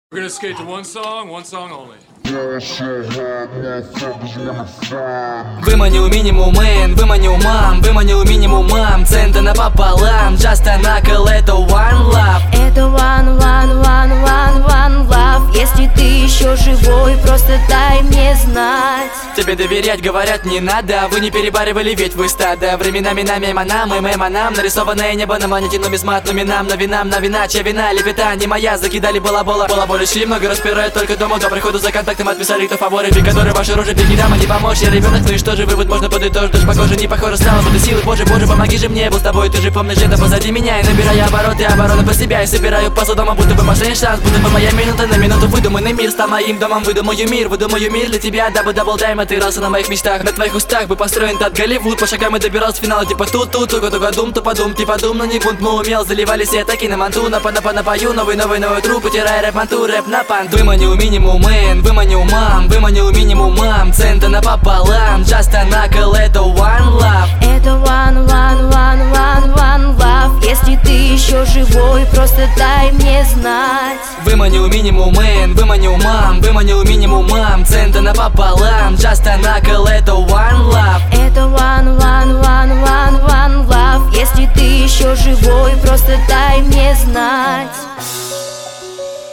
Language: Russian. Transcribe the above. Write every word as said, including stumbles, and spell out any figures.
We're gonna skate to one song, one song only. Выманил минимум мэн, выманил мам, выманил минимум мам. Цента напополам, just a knuckle, это one love. Это one, one, one, one, one love. Если ты еще живой, просто дай мне знать. Тебе доверять, говорят, не надо. Вы не перебаривали, ведь вы стадо. Временами нами манам, и мы манам. Нарисованное небо на монете, но без мат, но минам, на винам, на вина, чья вина, лепета не моя. Закидали балабола, балаболи шли, много распирают только дома. До прихода за контактом отписали, кто фаворы, которые ваши рожи пики дама, не помочь. Я ребенок, ну и что же вывод можно подытожить? Даже похоже, не похоже стало, будто силы, боже, боже, помоги же мне. Был с тобой, ты же помнишь, это позади меня. И набираю обороты, обороны по себя. И собираю пазл дома, будто бы последний шанс. Будто бы моя минута на минуту. Выдуманный мир стал моим домом, выдумаю мир. Выдумаю мир для тебя, дабы дабл тайм отыгрался на моих мечтах. На твоих устах бы построен тот Голливуд. По шагам и добирался финала, типа тут-тут. Туга-туга дум, то подум, типа дум, но не бунт, мы умел. Заливали все атаки на манту, на напа напою. Новый, новый, новый труп, утирая рэп-манту, рэп на панту. Выманил минимум мэн, выманил мам, выманил минимум мам. Цента напополам, just a knuckle, это one love. Это one, one, one, one, one love. Если ты еще живой, просто дай мне знать. Выманил минимум мэн, выманил мам, выманил минимум мам. Цента напополам, just a knuckle, это one love. Это one,